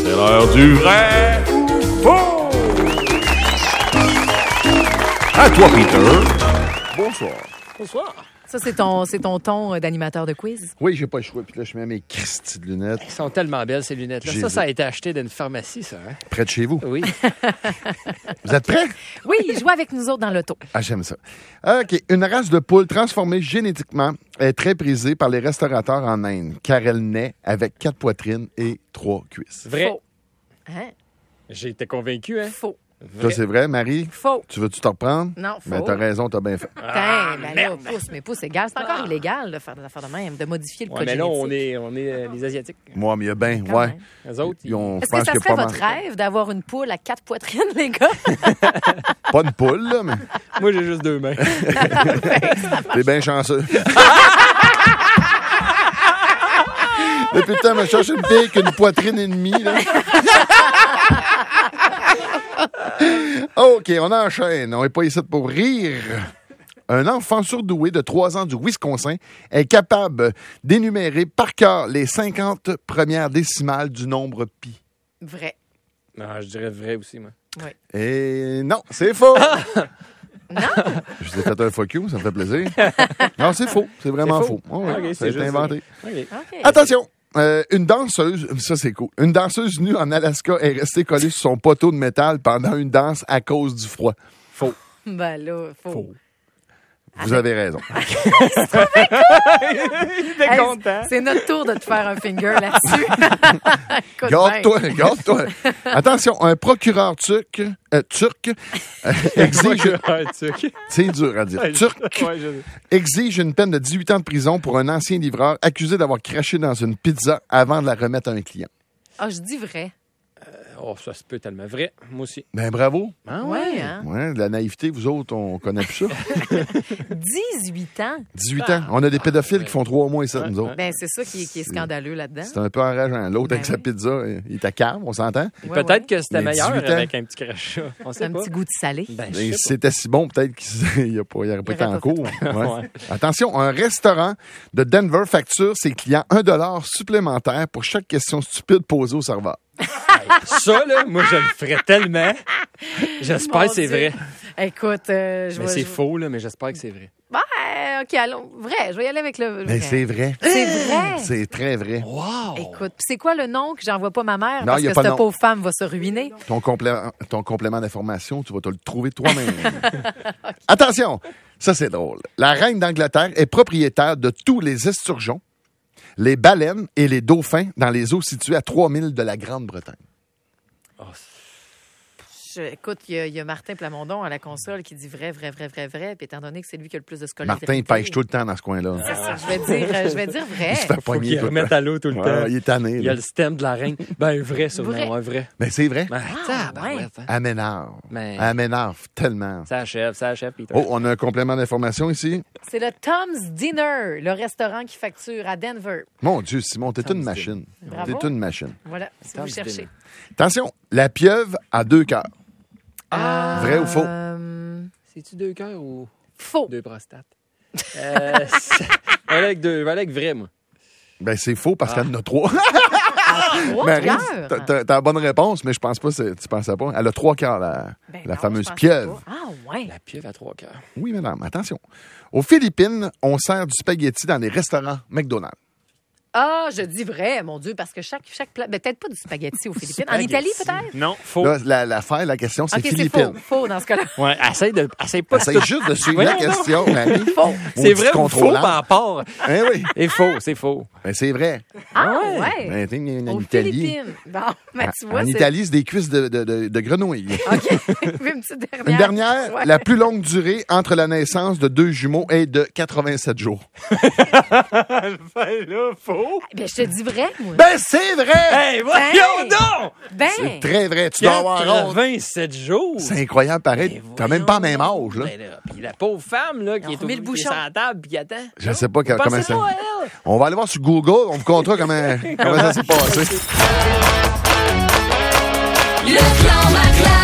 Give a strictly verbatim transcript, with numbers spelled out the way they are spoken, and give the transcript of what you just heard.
C'est l'heure du vrai ou faux! À toi, Peter. Bonsoir. Bonsoir. Ça, c'est ton, c'est ton ton d'animateur de quiz? Oui, j'ai pas le choix. Puis là, je mets mes Christy de lunettes. Elles sont tellement belles, ces lunettes-là. J'ai Ça, vu. ça a été acheté d'une pharmacie, ça. Hein? Près de chez vous. Oui. Vous êtes prêts? Oui, joue avec nous autres dans l'auto. Ah, j'aime ça. OK. Une race de poule transformée génétiquement est très prisée par les restaurateurs en Inde, car elle naît avec quatre poitrines et trois cuisses. Vrai. Faux. Hein? J'ai été convaincu, hein? Faux. Ça, c'est vrai, Marie? Faux. Tu veux-tu te reprendre? Non, faux. Ben, t'as raison, t'as bien fait. Putain, ben là, pouce, mais pouce égal. C'est encore illégal de faire des affaires de même, de modifier le Ouais, code mais là, on génétique. est, on est euh, les Asiatiques. Moi, mais il y a bien, Quand ouais. même. Les autres, ils... Ils ont, je Est-ce que pense ça qu'il y a serait pas votre mal- rêve d'avoir une poule à quatre poitrines, les gars? Pas une poule, là, mais Moi, j'ai juste deux mains. t'es bien chanceux. Depuis le temps, je cherche une fille qui a une poitrine et demie, là. OK, on enchaîne. On n'est pas ici pour rire. Un enfant surdoué de trois ans du Wisconsin est capable d'énumérer par cœur les cinquante premières décimales du nombre pi. Vrai. Non, je dirais vrai aussi, moi. Et non, c'est faux. Non? Je vous ai fait un fuck you, ça me fait plaisir. Non, c'est faux. C'est vraiment C'est faux. faux? Oh, ouais, Ok, ça a c'est été juste inventé. OK. OK. Attention! Euh, une danseuse, ça c'est cool, une danseuse nue en Alaska est restée collée sur son poteau de métal pendant une danse à cause du froid. Faux. Ben là, faux. Faux. Vous avez raison. Il était Hey, content. c'est notre tour de te faire un finger là-dessus. Écoute Garde-toi, garde-toi. Attention, un procureur turc, euh, turc euh, exige, Ouais, tu- c'est dur à dire, turc Ouais, je- exige une peine de dix-huit ans de prison pour un ancien livreur accusé d'avoir craché dans une pizza avant de la remettre à un client. Ah, je dis vrai. Oh, ça se peut tellement vrai. Moi aussi. Ben bravo. Ah Ouais, hein? Ouais, de la naïveté, vous autres, on connaît plus ça. dix-huit ans. dix-huit ans. On a des pédophiles qui font trois mois et ça, nous autres. Ben, c'est ça qui est, qui est scandaleux là-dedans. C'est un peu enrageant. L'autre, Ben avec sa oui. pizza, il était calme, on s'entend? Ouais, Peut-être ouais. que c'était Mais meilleur dix-huit ans. avec un petit crachat. On sait Un pas. petit goût de salé. Ben, je Et sais si c'était si bon, peut-être qu'il n'aurait pas été en pas cours. pas. Ouais. Ouais. Attention, un restaurant de Denver facture ses clients un dollar supplémentaire pour chaque question stupide posée au serveur. Ça, là, moi, je le ferais tellement. J'espère Mon que c'est Dieu. vrai. Écoute, euh, je Mais vais... c'est je- faux, là, mais j'espère que c'est vrai. Ouais, OK, allons. Vrai, je vais y aller avec le Mais vrai. c'est vrai. C'est vrai. C'est très vrai. Wow! Écoute, puis c'est quoi le nom que j'envoie pas ma mère? Non, parce y a que pas de cette nom. pauvre femme va se ruiner. Ton, complé- ton complément d'information, tu vas te le trouver toi-même. Attention, ça c'est drôle. La reine d'Angleterre est propriétaire de tous les esturgeons, les baleines et les dauphins dans les eaux situées à trois milles de la Grande-Bretagne. Oh, Je- écoute, il y, a- il y a Martin Plamondon à la console qui dit vrai, vrai, vrai, vrai, vrai. Puis étant donné que c'est lui qui a le plus de scolarité. Martin pêche tout le temps dans ce coin-là. C'est ça, je vais dire, euh, je vais dire vrai. Il se fait faut pogner qu'il tout le remette temps. à l'eau tout le Ouais, temps. il est tanné. Il y là. a le stem de la reine. Ben, vrai, ça, Vrai. non, un vrai. Mais c'est vrai. Ben, Ah, tabarouette, hein. Elle m'énerve. Mais- Elle m'énerve tellement. Ça achève, ça achève, Peter. Oh, on a un complément d'information ici. C'est le Tom's Dinner, le restaurant qui facture à Denver. Mon Dieu, Simon, t'es Tom's une machine. Bravo. T'es une machine. Voilà, si Tom's vous cherchez. Dinner. Attention, la pieuvre a deux cœurs. Ah! Vrai ou faux? Euh, C'est-tu deux cœurs ou faux. deux prostates? euh, c'est- va aller avec deux, va aller avec vrai, moi. Ben, c'est faux parce qu'elle en a trois. Trois Marie, cœurs. t'as- t'as t'as la bonne réponse, mais je pense pas que tu pensais pas. Elle a trois cœurs, la, Ben la non, fameuse je pensais pieuvre. pas. Ah, ouais. La pieuvre à trois cœurs. Oui, madame, attention. Aux Philippines, on sert du spaghetti dans les restaurants McDonald's. Ah, je dis vrai, mon Dieu, parce que chaque, chaque plat. Ben, peut-être pas du spaghetti aux Philippines. En Spaghetti. Italie, peut-être? Non, faux. Là, la- l'affaire, la question, c'est OK, c'est Philippines. faux. Faux dans ce cas-là. Ouais, essaye, de, essaye pas de Essaye tout- juste de suivre la Voyons donc. question, Marie. Faux. C'est Maudit vrai ou faux contrôlant. par rapport? Hein, oui. C'est faux, c'est faux. Ben, c'est vrai. Ah, ouais. ouais. Ben, t'es une- en Aux Italie. Philippines. Bon, ben, tu vois, En c'est... Italie, c'est des cuisses de, de, de, de grenouilles. OK. Une petite dernière. Une dernière, Ouais. la plus longue durée entre la naissance de deux jumeaux est de quatre-vingt-sept jours. Ben là, faux. Ben, je te dis vrai, moi. Ben, c'est vrai! Hey, voyons Hey! donc! Ben, C'est très vrai. Tu dois avoir honte. quatre-vingt-sept jours. C'est incroyable, pareil. Ben, T'as même pas le même voyons âge, là. donc. Ben là, puis la pauvre femme, là, qui Ils ont est remis au le qui est bouchon. sur la table puis qui attend. Je sais pas que- comment Pensez ça. pas à elle. On va aller voir sur Google, on vous contera comment, comment ça s'est passé. Le clan Macla